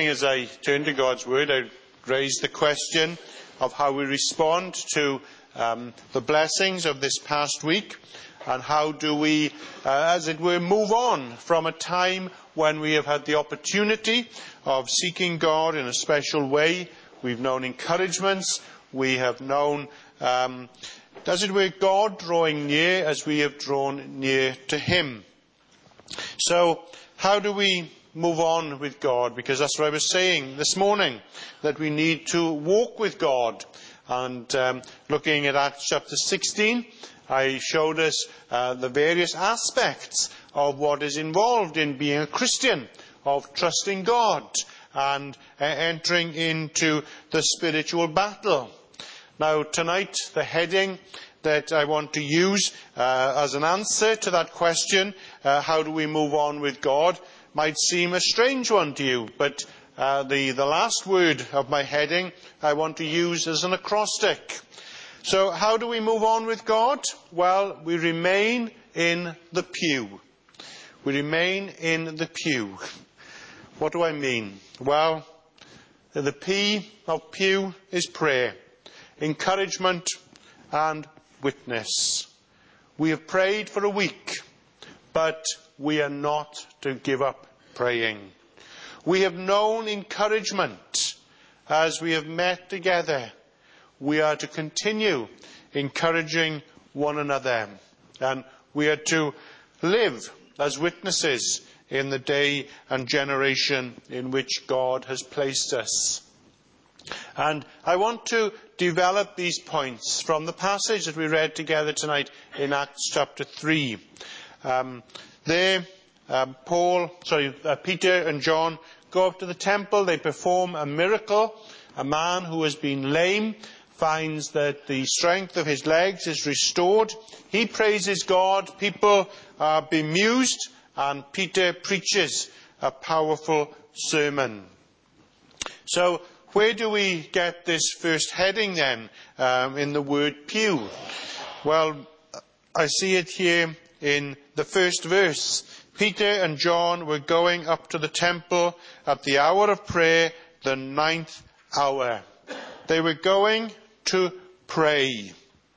as I turn to God's Word, I raise the question of how we respond to the blessings of this past week, and how do we, as it were, move on from a time when we have had the opportunity of seeking God in a special way. We've known encouragements, we have known, as it were, God drawing near as we have drawn near to Him. So, how do we move on with God? Because that's what I was saying this morning, that we need to walk with God. And looking at Acts chapter 16, I showed us the various aspects of what is involved in being a Christian, of trusting God and entering into the spiritual battle. Now tonight, the heading that I want to use as an answer to that question, how do we move on with God, might seem a strange one to you, but the last word of my heading I want to use as an acrostic. So how do we move on with God? Well, we remain in the pew. We remain in the pew. What do I mean? Well, the P of pew is prayer, encouragement and witness. We have prayed for a week, but we are not to give up praying. We have known encouragement as we have met together. We are to continue encouraging one another, and we are to live as witnesses in the day and generation in which God has placed us. And I want to develop these points from the passage that we read together tonight in Acts chapter 3. Peter and John go up to the temple. They perform a miracle. A man who has been lame finds that the strength of his legs is restored. He praises God. People are bemused, and Peter preaches a powerful sermon. So, where do we get this first heading then in the word pew? Well, I see it here in the first verse. Peter and John were going up to the temple at the hour of prayer, the 9th hour. They were going to pray.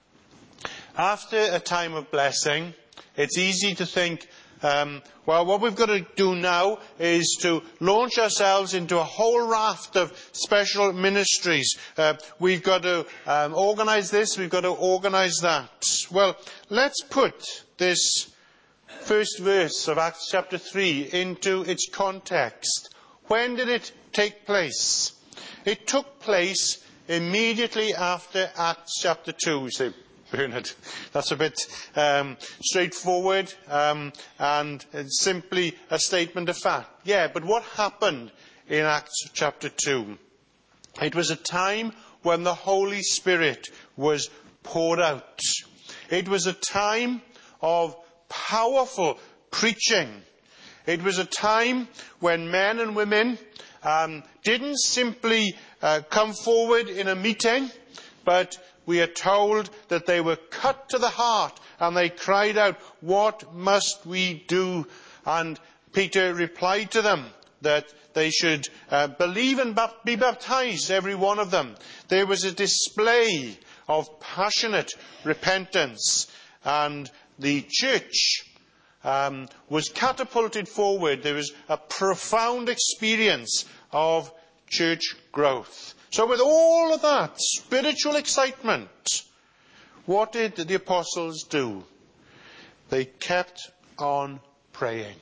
After a time of blessing, it's easy to think, what we've got to do now is to launch ourselves into a whole raft of special ministries. We've got to organise this, we've got to organise that. Well, let's put this first verse of Acts chapter 3 into its context. When did it take place? It took place immediately after Acts chapter 2. You say, Bernard, that's a bit straightforward and it's simply a statement of fact. Yeah, but what happened in Acts chapter 2? It was a time when the Holy Spirit was poured out. It was a time of powerful preaching. It was a time when men and women didn't simply come forward in a meeting, but we are told that they were cut to the heart and they cried out, "What must we do?" And Peter replied to them that they should believe and be baptized, every one of them. There was a display of passionate repentance, and the church was catapulted forward. There was a profound experience of church growth. So with all of that spiritual excitement, what did the apostles do? They kept on praying.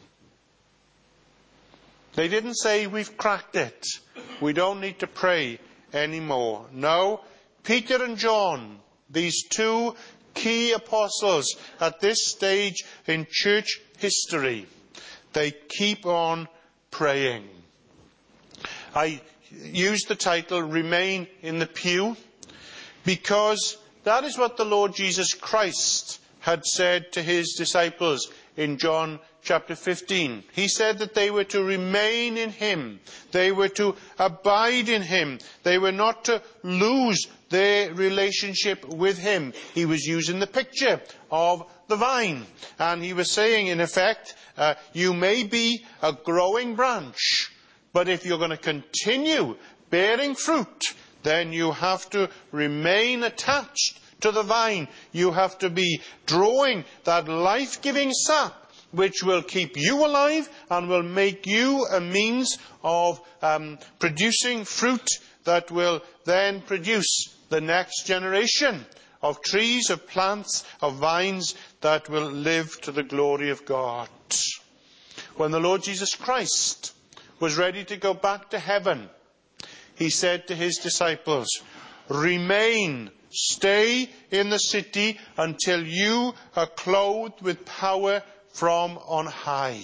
They didn't say, "We've cracked it. We don't need to pray anymore." No, Peter and John, these two key apostles at this stage in church history, they keep on praying. I use the title "Remain in the Pew" because that is what the Lord Jesus Christ had said to his disciples in John chapter 15. He said that they were to remain in him. They were to abide in him. They were not to lose their relationship with him. He was using the picture of the vine. And he was saying, in effect, you may be a growing branch, But if you're going to continue bearing fruit, then you have to remain attached to the vine. You have to be drawing that life-giving sap, which will keep you alive and will make you a means of producing fruit that will then produce the next generation of trees, of plants, of vines that will live to the glory of God. When the Lord Jesus Christ was ready to go back to heaven, he said to his disciples, "Remain, stay in the city until you are clothed with power from on high."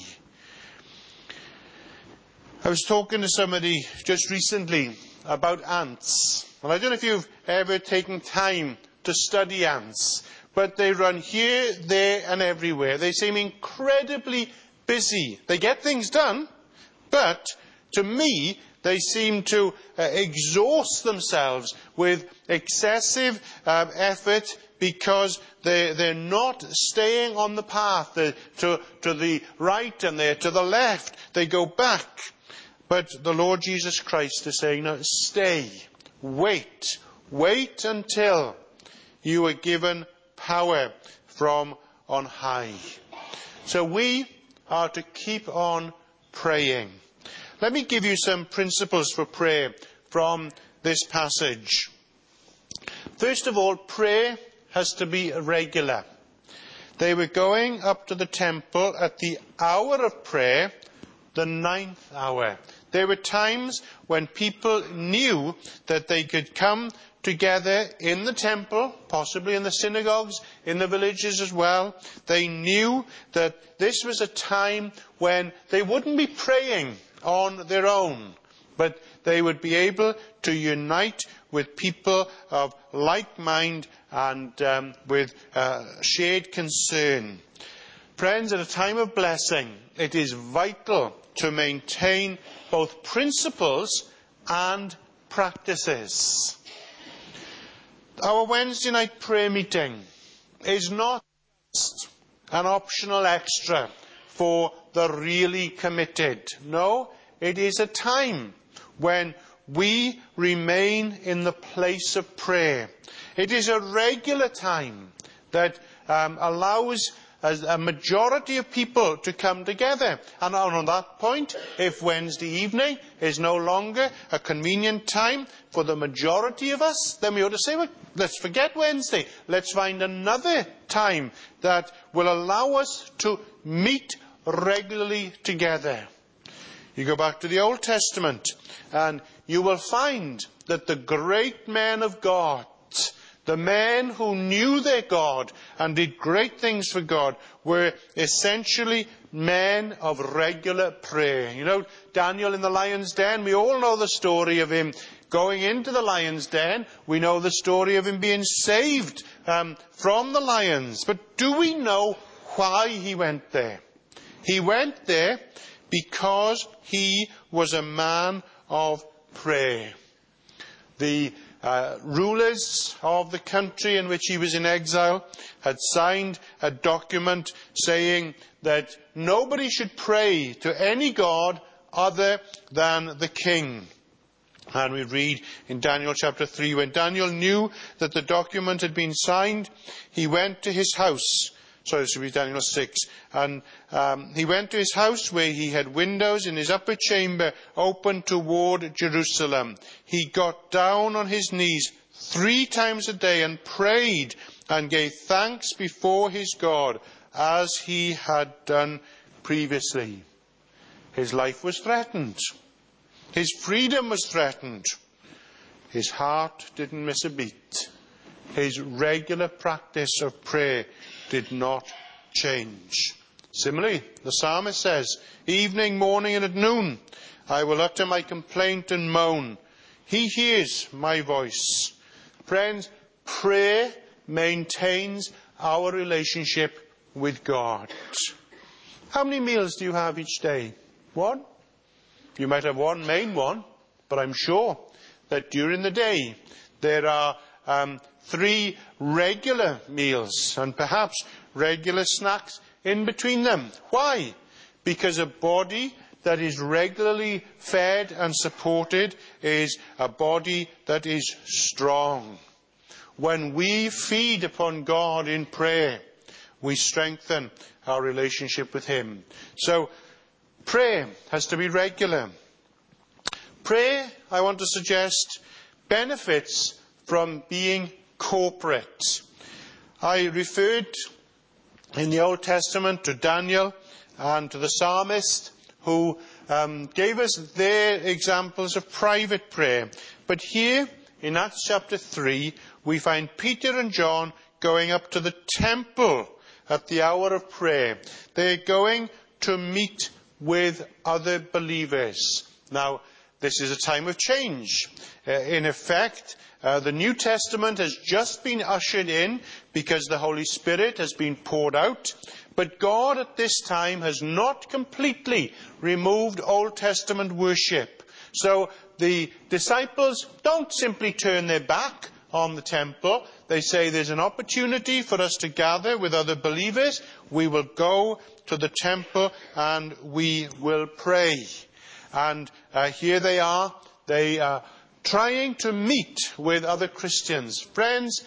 I was talking to somebody just recently about ants. And I don't know if you've ever taken time to study ants, but they run here, there and everywhere. They seem incredibly busy. They get things done, but to me, they seem to exhaust themselves with excessive effort, because they're not staying on the path. They're to the right and they're to the left. They go back. But the Lord Jesus Christ is saying, no, stay, wait until you are given power from on high. So we are to keep on praying. Let me give you some principles for prayer from this passage. First of all, prayer has to be regular. They were going up to the temple at the hour of prayer, the 9th hour. There were times when people knew that they could come together in the temple, possibly in the synagogues, in the villages as well. They knew that this was a time when they wouldn't be praying on their own, but they would be able to unite with people of like mind and with shared concern. Friends, at a time of blessing, it is vital to maintain both principles and practices. Our Wednesday night prayer meeting is not just an optional extra for the really committed. No, it is a time when we remain in the place of prayer. It is a regular time that allows a majority of people to come together. And on that point, if Wednesday evening is no longer a convenient time for the majority of us, then we ought to say, well, let's forget Wednesday. Let's find another time that will allow us to meet regularly together. You go back to the Old Testament and you will find that the great men of God, the men who knew their God and did great things for God, were essentially men of regular prayer. You know, Daniel in the lion's den, we all know the story of him going into the lion's den. We know the story of him being saved from the lions. But do we know why he went there? He went there because he was a man of prayer. The rulers of the country in which he was in exile had signed a document saying that nobody should pray to any god other than the king. And we read in Daniel chapter 3, when Daniel knew that the document had been signed, he went to his house. Sorry, this will be Daniel 6. And he went to his house where he had windows in his upper chamber open toward Jerusalem. He got down on his knees 3 times a day and prayed and gave thanks before his God as he had done previously. His life was threatened. His freedom was threatened. His heart didn't miss a beat. His regular practice of prayer did not change. Similarly, the psalmist says, evening, morning and at noon, I will utter my complaint and moan. He hears my voice. Friends, prayer maintains our relationship with God. How many meals do you have each day? 1? You might have one main one, but I'm sure that during the day there are 3 regular meals and perhaps regular snacks in between them. Why? Because a body that is regularly fed and supported is a body that is strong. When we feed upon God in prayer, we strengthen our relationship with Him. So, prayer has to be regular. Prayer, I want to suggest, benefits from being corporate. I referred in the Old Testament to Daniel and to the psalmist who gave us their examples of private prayer. But here in Acts chapter 3, we find Peter and John going up to the temple at the hour of prayer. They're going to meet with other believers. Now, this is a time of change. In effect, the New Testament has just been ushered in because the Holy Spirit has been poured out. But God at this time has not completely removed Old Testament worship. So the disciples don't simply turn their back on the temple. They say there's an opportunity for us to gather with other believers. We will go to the temple and we will pray. And here they are. They are trying to meet with other Christians. Friends,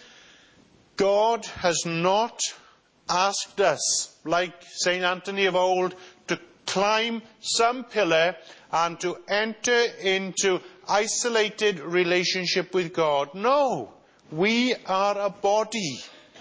God has not asked us, like St. Anthony of old, to climb some pillar and to enter into isolated relationship with God. No, we are a body.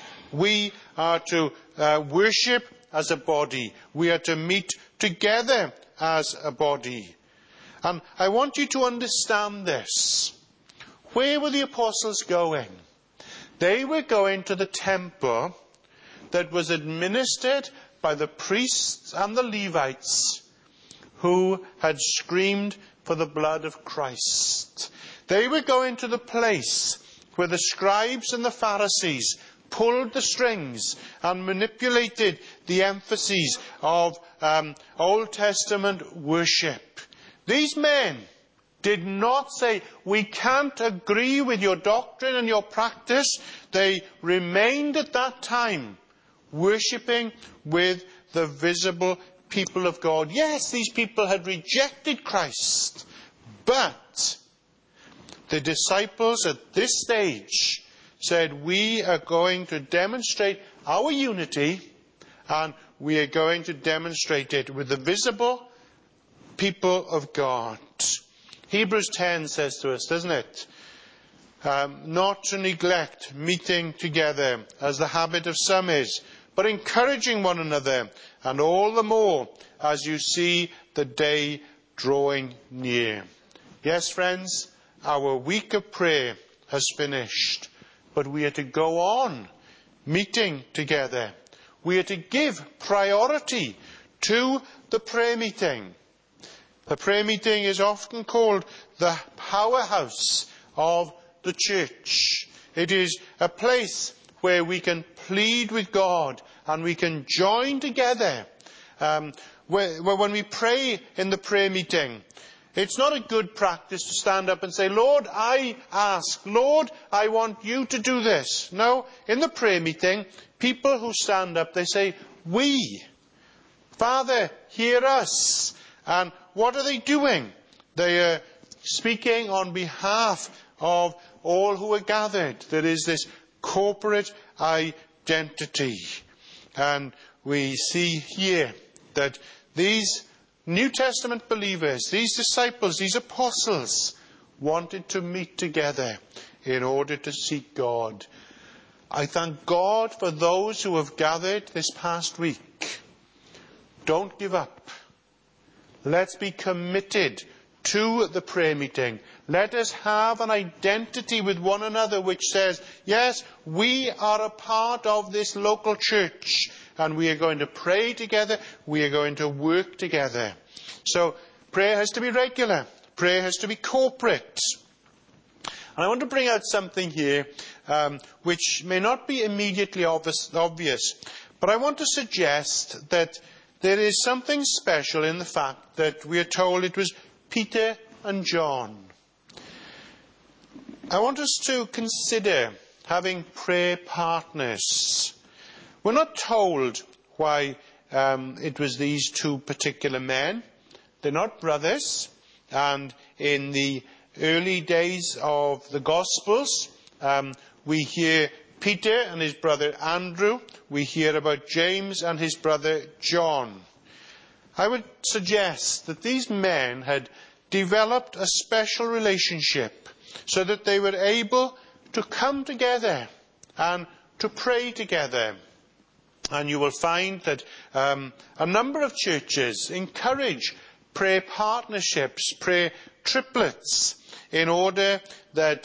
We are to worship as a body. We are to meet together as a body. And I want you to understand this. Where were the apostles going? They were going to the temple that was administered by the priests and the Levites who had screamed for the blood of Christ. They were going to the place where the scribes and the Pharisees pulled the strings and manipulated the emphases of Old Testament worship. These men did not say, we can't agree with your doctrine and your practice. They remained at that time worshipping with the visible people of God. Yes, these people had rejected Christ, but the disciples at this stage said, we are going to demonstrate our unity, and we are going to demonstrate it with the visible people of God. Hebrews 10 says to us, doesn't it? Not to neglect meeting together as the habit of some is, but encouraging one another, and all the more as you see the day drawing near. Yes, friends, our week of prayer has finished, but we are to go on meeting together. We are to give priority to the prayer meeting. The prayer meeting is often called the powerhouse of the church. It is a place where we can plead with God and we can join together. When we pray in the prayer meeting, it's not a good practice to stand up and say, Lord, I ask, Lord, I want you to do this. No, in the prayer meeting, people who stand up, they say, we, Father, hear us. And what are they doing? They are speaking on behalf of all who are gathered. There is this corporate identity. And we see here that these New Testament believers, these disciples, these apostles, wanted to meet together in order to seek God. I thank God for those who have gathered this past week. Don't give up. Let's be committed to the prayer meeting. Let us have an identity with one another which says, yes, we are a part of this local church and we are going to pray together, we are going to work together. So prayer has to be regular. Prayer has to be corporate. And I want to bring out something here which may not be immediately obvious, but I want to suggest that there is something special in the fact that we are told it was Peter and John. I want us to consider having prayer partners. We're not told why it was these two particular men. They're not brothers. And in the early days of the Gospels, we hear Peter and his brother Andrew. We hear about James and his brother John. I would suggest that these men had developed a special relationship so that they were able to come together and to pray together. And you will find that a number of churches encourage prayer partnerships, prayer triplets, in order that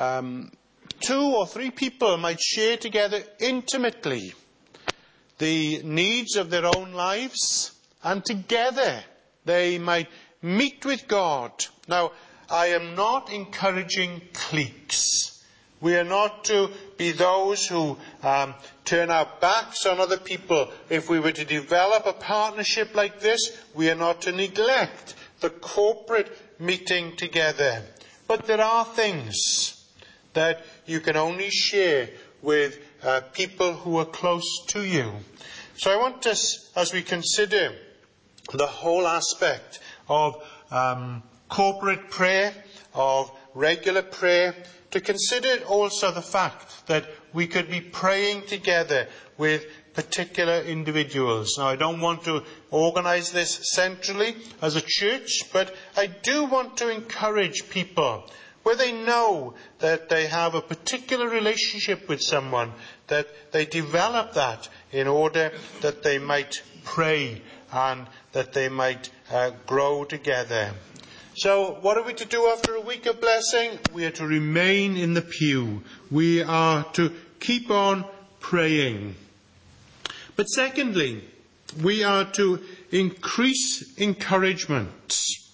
2 or 3 people might share together intimately the needs of their own lives, and together they might meet with God. Now, I am not encouraging cliques. We are not to be those who turn our backs on other people. If we were to develop a partnership like this, we are not to neglect the corporate meeting together. But there are things that you can only share with people who are close to you. So I want us, as we consider the whole aspect of corporate prayer, of regular prayer, to consider also the fact that we could be praying together with particular individuals. Now, I don't want to organise this centrally as a church, but I do want to encourage people, where they know that they have a particular relationship with someone, that they develop that in order that they might pray and that they might grow together. So what are we to do after a week of blessing? We are to remain in the pew. We are to keep on praying. But secondly, we are to increase encouragement.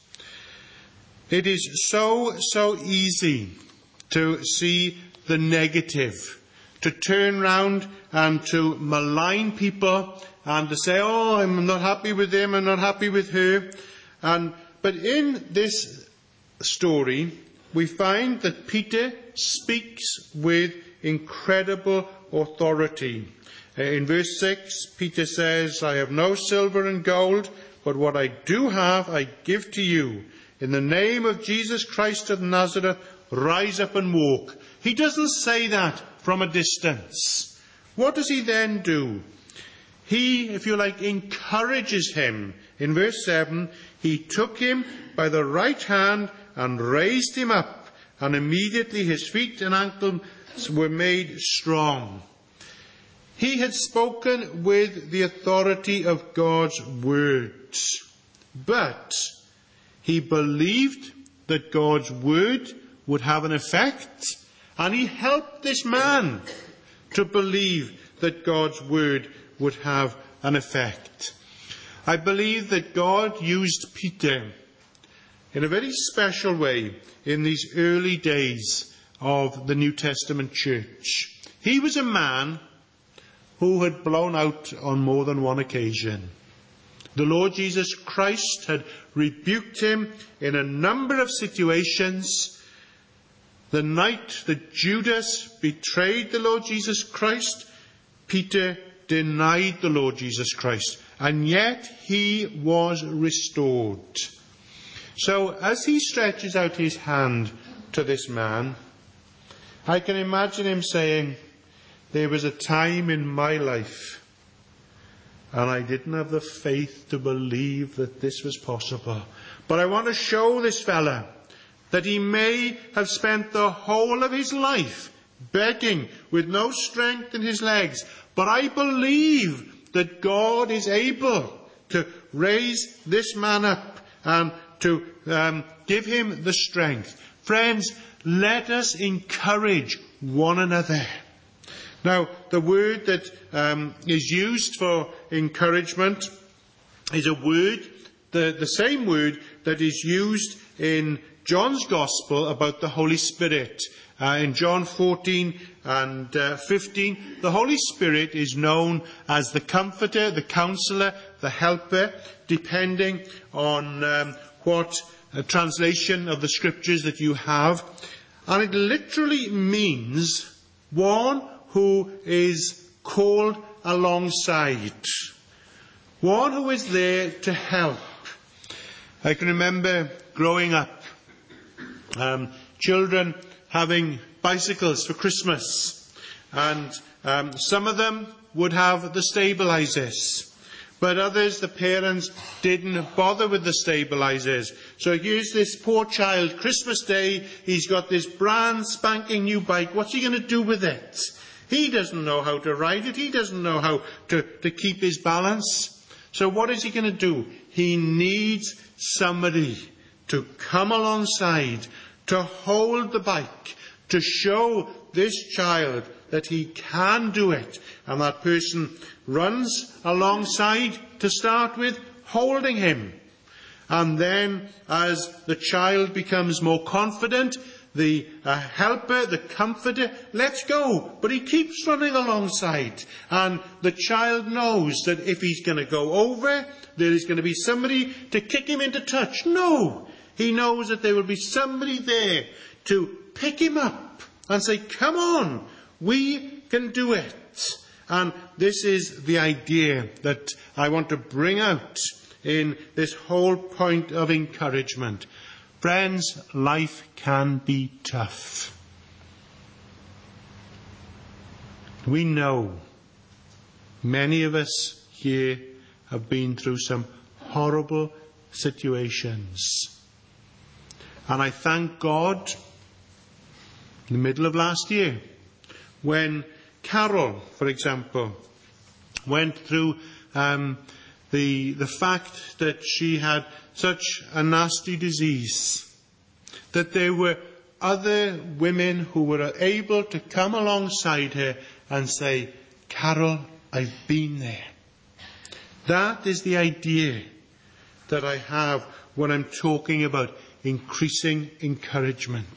It is so easy to see the negative, to turn round and to malign people and to say, oh, I'm not happy with him, I'm not happy with her. But in this story, we find that Peter speaks with incredible authority. In verse 6, Peter says, I have no silver and gold, but what I do have I give to you. In the name of Jesus Christ of Nazareth, rise up and walk. He doesn't say that from a distance. What does he then do? He, if you like, encourages him. In verse 7, he took him by the right hand and raised him up, and immediately his feet and ankles were made strong. He had spoken with the authority of God's words, but he believed that God's word would have an effect, and he helped this man to believe that God's word would have an effect. I believe that God used Peter in a very special way in these early days of the New Testament church. He was a man who had blown out on more than one occasion. The Lord Jesus Christ had rebuked him in a number of situations. The night that Judas betrayed the Lord Jesus Christ, Peter denied the Lord Jesus Christ, and yet he was restored. So as he stretches out his hand to this man, I can imagine him saying, there was a time in my life and I didn't have the faith to believe that this was possible. But I want to show this fella that he may have spent the whole of his life begging with no strength in his legs. But I believe that God is able to raise this man up and to give him the strength. Friends, let us encourage one another. Now, the word that is used for encouragement is a word, the same word that is used in John's Gospel about the Holy Spirit. In John 14 and 15, the Holy Spirit is known as the Comforter, the Counselor, the Helper, depending on what translation of the Scriptures that you have. And it literally means one who is called alongside. One who is there to help. I can remember growing up, children having bicycles for Christmas, and some of them would have the stabilizers, but others, the parents, didn't bother with the stabilizers. So here's this poor child, Christmas Day, he's got this brand spanking new bike. What's he going to do with it? He doesn't know how to ride it. He doesn't know how to keep his balance. So what is he going to do? He needs somebody to come alongside, to hold the bike, to show this child that he can do it. And that person runs alongside to start with, holding him. And then as the child becomes more confident, the helper, the comforter, lets go. But he keeps running alongside. And the child knows that if he's going to go over, there is going to be somebody to kick him into touch. No! He knows that there will be somebody there to pick him up and say, come on, we can do it. And this is the idea that I want to bring out in this whole point of encouragement. Friends, life can be tough. We know many of us here have been through some horrible situations. And I thank God, in the middle of last year, when Carol, for example, went through the fact that she had such a nasty disease, that there were other women who were able to come alongside her and say, Carol, I've been there. That is the idea that I have when I'm talking about increasing encouragement.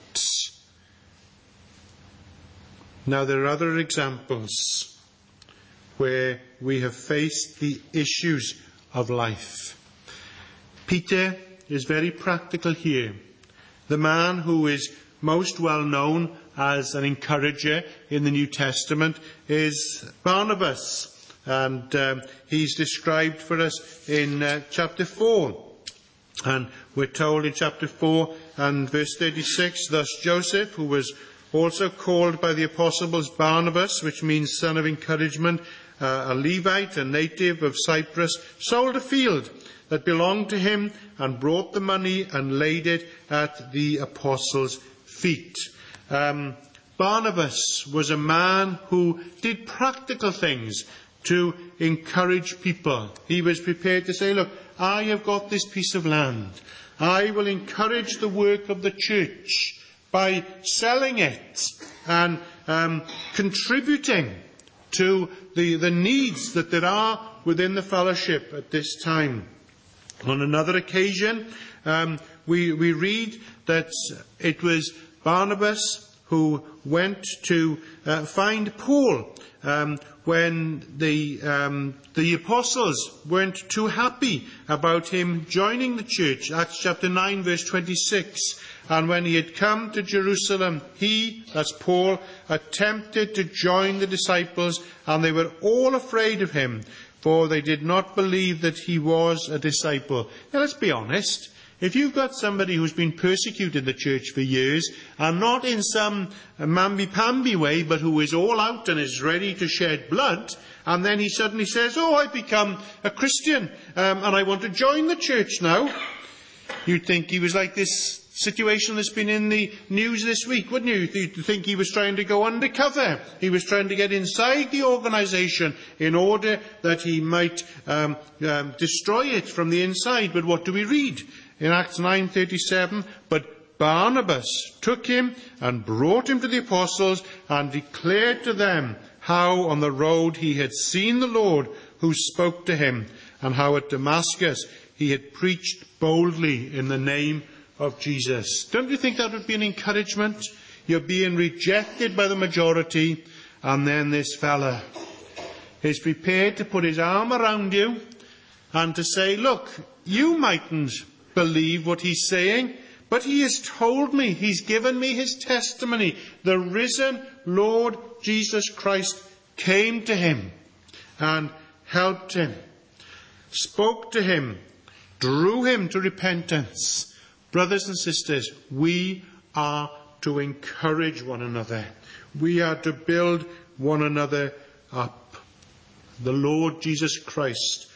Now, there are other examples where we have faced the issues of life. Peter is very practical here. The man who is most well known as an encourager in the New Testament is Barnabas. And he's described for us in chapter 4. And we're told in chapter 4 and verse 36, thus Joseph, who was also called by the apostles Barnabas, which means son of encouragement, a Levite, a native of Cyprus, sold a field that belonged to him and brought the money and laid it at the apostles' feet. Barnabas was a man who did practical things to encourage people. He was prepared to say, look, I have got this piece of land. I will encourage the work of the church by selling it and contributing to the needs that there are within the fellowship at this time. On another occasion, we read that it was Barnabas who went to find Paul when the apostles weren't too happy about him joining the church. Acts chapter 9 verse 26. And when he had come to Jerusalem, he, that's Paul, attempted to join the disciples, and they were all afraid of him, for they did not believe that he was a disciple. Now let's be honest. If you've got somebody who's been persecuted in the church for years, and not in some mamby-pamby way, but who is all out and is ready to shed blood, and then he suddenly says, oh, I've become a Christian, and I want to join the church now, you'd think he was like this situation that's been in the news this week, wouldn't you? You'd think he was trying to go undercover. He was trying to get inside the organisation in order that he might destroy it from the inside. But what do we read? In Acts 9:37, but Barnabas took him and brought him to the apostles and declared to them how on the road he had seen the Lord who spoke to him, and how at Damascus he had preached boldly in the name of Jesus. Don't you think that would be an encouragement? You're being rejected by the majority, and then this fella is prepared to put his arm around you and to say, look, you mightn't believe what he's saying, but he has told me, he's given me his testimony. The risen Lord Jesus Christ came to him and helped him, spoke to him, drew him to repentance. Brothers and sisters, we are to encourage one another. We are to build one another up. The Lord Jesus Christ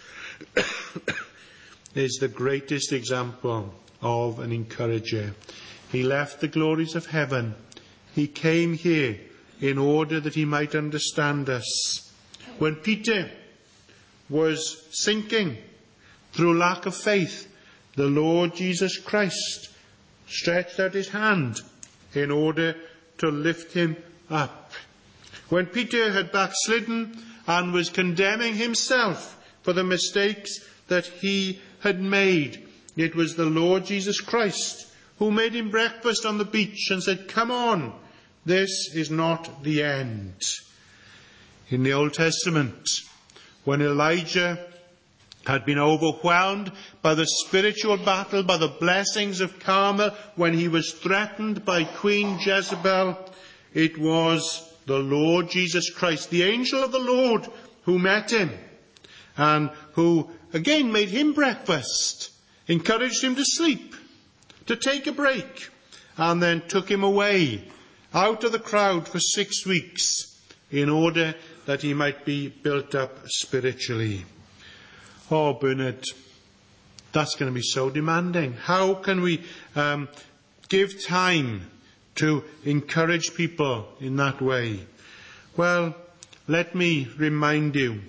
is the greatest example of an encourager. He left the glories of heaven. He came here in order that he might understand us. When Peter was sinking through lack of faith, the Lord Jesus Christ stretched out his hand in order to lift him up. When Peter had backslidden and was condemning himself for the mistakes that he had made, it was the Lord Jesus Christ who made him breakfast on the beach and said, "Come on, this is not the end." In the Old Testament, when Elijah had been overwhelmed by the spiritual battle, by the blessings of Carmel, when he was threatened by Queen Jezebel, it was the Lord Jesus Christ, the angel of the Lord, who met him and who again made him breakfast, encouraged him to sleep, to take a break, and then took him away out of the crowd for 6 weeks in order that he might be built up spiritually. Oh, Bernard, that's going to be so demanding. How can we give time to encourage people in that way? Well, let me remind you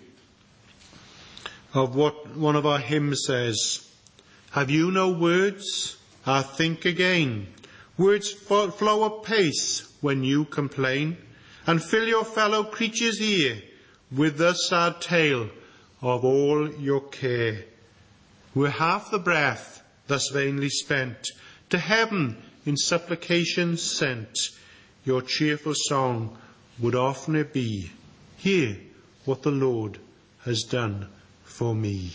of what one of our hymns says. Have you no words? Think again. Words flow apace when you complain, and fill your fellow creatures' ear with the sad tale of all your care. Were half the breath thus vainly spent, to heaven in supplications sent, your cheerful song would oftener be, hear what the Lord has done for me.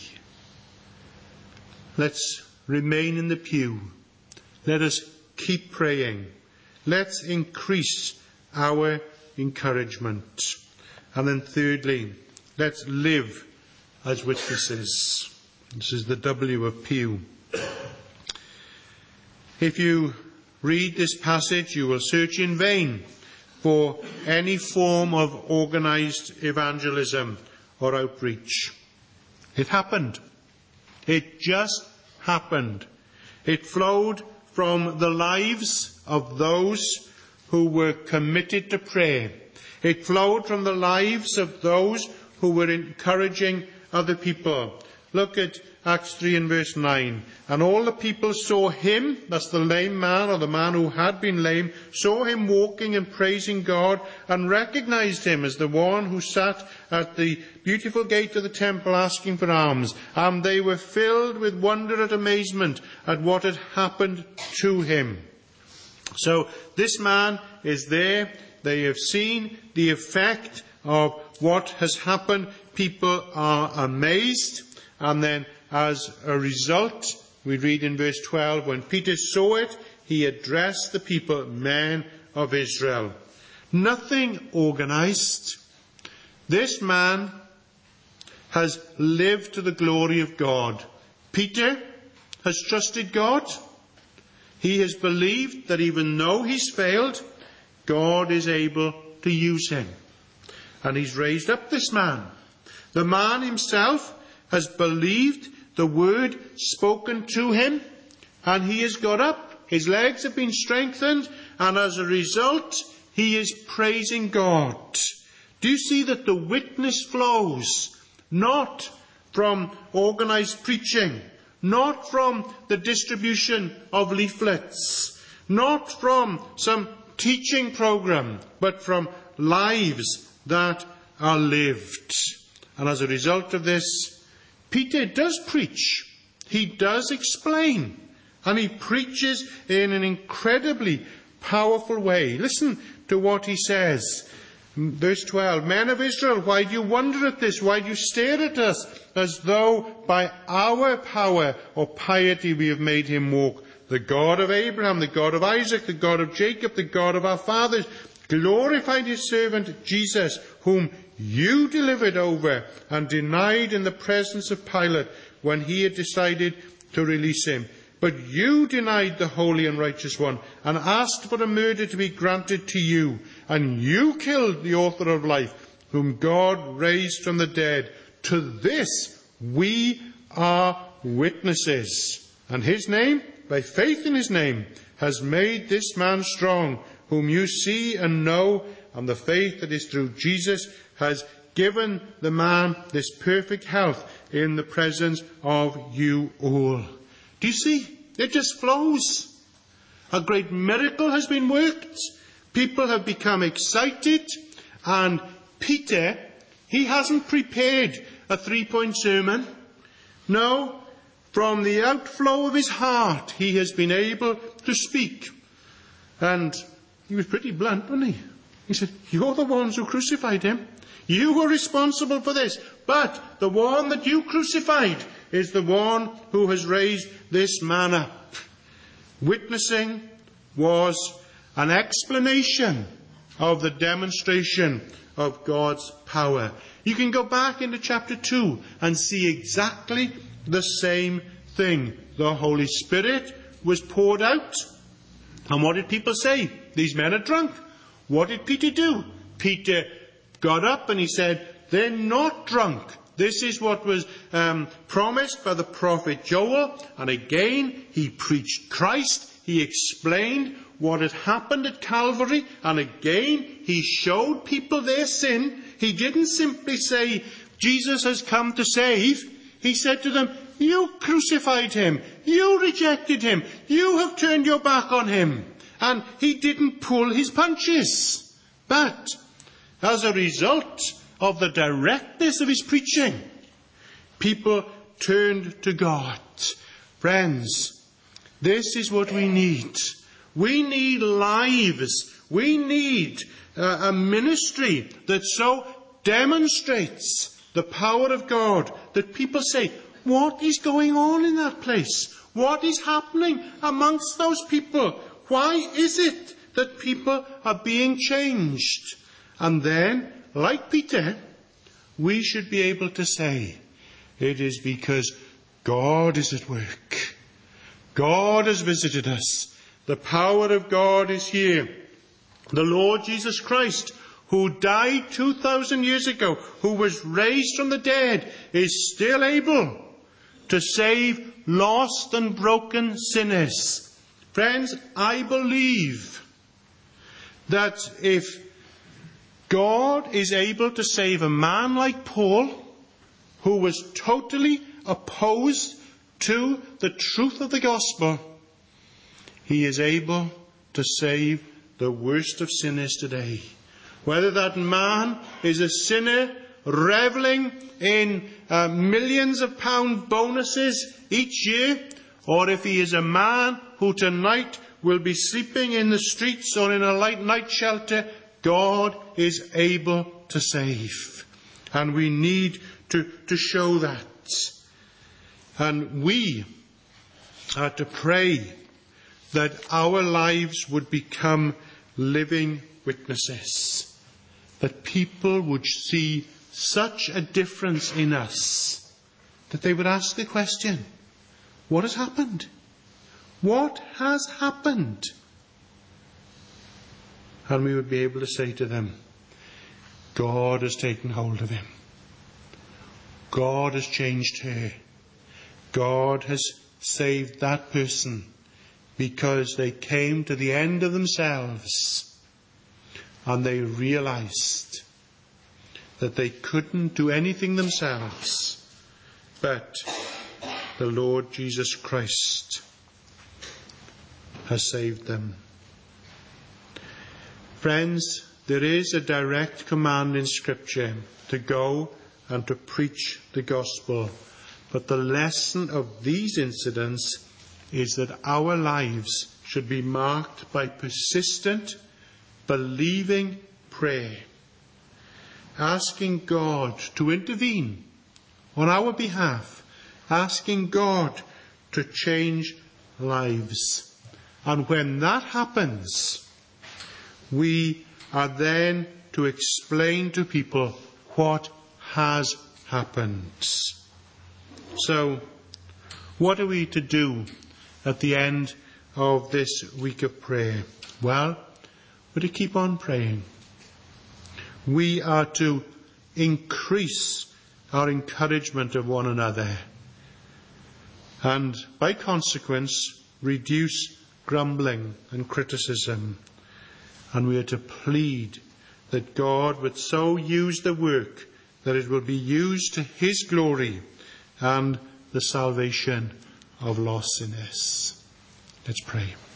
Let's remain in the pew. Let us keep praying. Let's increase our encouragement. And then thirdly, let's live as witnesses. This is the W of Pew. If you read this passage, you will search in vain for any form of organised evangelism or outreach. It happened. It just happened. It flowed from the lives of those who were committed to prayer. It flowed from the lives of those who were encouraging other people. Look at Acts 3 and verse 9. And all the people saw him, that's the lame man, or the man who had been lame, saw him walking and praising God, and recognized him as the one who sat at the beautiful gate of the temple asking for alms. And they were filled with wonder and amazement at what had happened to him. So this man is there. They have seen the effect of what has happened. People are amazed. And then as a result, we read in verse 12, when Peter saw it, he addressed the people, men of Israel. Nothing organised. This man has lived to the glory of God. Peter has trusted God. He has believed that even though he's failed, God is able to use him. And he's raised up this man. The man himself has believed the word spoken to him, and he has got up. His legs have been strengthened, and as a result, he is praising God. Do you see that the witness flows not from organised preaching, not from the distribution of leaflets, not from some teaching program, but from lives that are lived? And as a result of this, Peter does preach. He does explain. And he preaches in an incredibly powerful way. Listen to what he says. Verse 12, men of Israel, why do you wonder at this? Why do you stare at us as though by our power or piety we have made him walk? The God of Abraham, the God of Isaac, the God of Jacob, the God of our fathers, glorified his servant Jesus, whom you delivered over and denied in the presence of Pilate when he had decided to release him. But you denied the Holy and Righteous One, and asked for a murder to be granted to you, and you killed the author of life, whom God raised from the dead. To this we are witnesses. And his name, by faith in his name, has made this man strong, whom you see and know, and the faith that is through Jesus has given the man this perfect health in the presence of you all. Do you see? It just flows. A great miracle has been worked. People have become excited. And Peter, he hasn't prepared a 3-point sermon. No, from the outflow of his heart, he has been able to speak. And he was pretty blunt, wasn't he? He said, you're the ones who crucified him. You were responsible for this. But the one that you crucified is the one who has raised this man up. Witnessing was an explanation of the demonstration of God's power. You can go back into chapter 2 and see exactly the same thing. The Holy Spirit was poured out. And what did people say? These men are drunk. What did Peter do? Peter got up and he said, they're not drunk. This is what was promised by the prophet Joel. And again, he preached Christ. He explained what had happened at Calvary. And again, he showed people their sin. He didn't simply say, Jesus has come to save. He said to them, you crucified him. You rejected him. You have turned your back on him. And he didn't pull his punches. But as a result of the directness of his preaching, people turned to God. Friends, this is what we need. We need lives. We need a ministry that so demonstrates the power of God that people say, what is going on in that place? What is happening amongst those people? Why is it that people are being changed? And then, like Peter, we should be able to say, it is because God is at work. God has visited us. The power of God is here. The Lord Jesus Christ, who died 2,000 years ago, who was raised from the dead, is still able to save lost and broken sinners. Friends, I believe that if God is able to save a man like Paul, who was totally opposed to the truth of the gospel, he is able to save the worst of sinners today. Whether that man is a sinner reveling in millions of pound bonuses each year, or if he is a man who tonight will be sleeping in the streets or in a light night shelter, God is able to save. And we need to show that. And we are to pray that our lives would become living witnesses. That people would see such a difference in us that they would ask the question, what has happened? What has happened? And we would be able to say to them, God has taken hold of him. God has changed her. God has saved that person because they came to the end of themselves and they realized that they couldn't do anything themselves, but the Lord Jesus Christ has saved them. Friends, there is a direct command in Scripture to go and to preach the gospel. But the lesson of these incidents is that our lives should be marked by persistent, believing prayer, asking God to intervene on our behalf, asking God to change lives. And when that happens, we are then to explain to people what has happened. So, What are we to do at the end of this week of prayer? Well, we're to keep on praying. We are to increase our encouragement of one another, and by consequence reduce grumbling and criticism. And we are to plead that God would so use the work that it will be used to his glory and the salvation of lost sinners. Let's pray.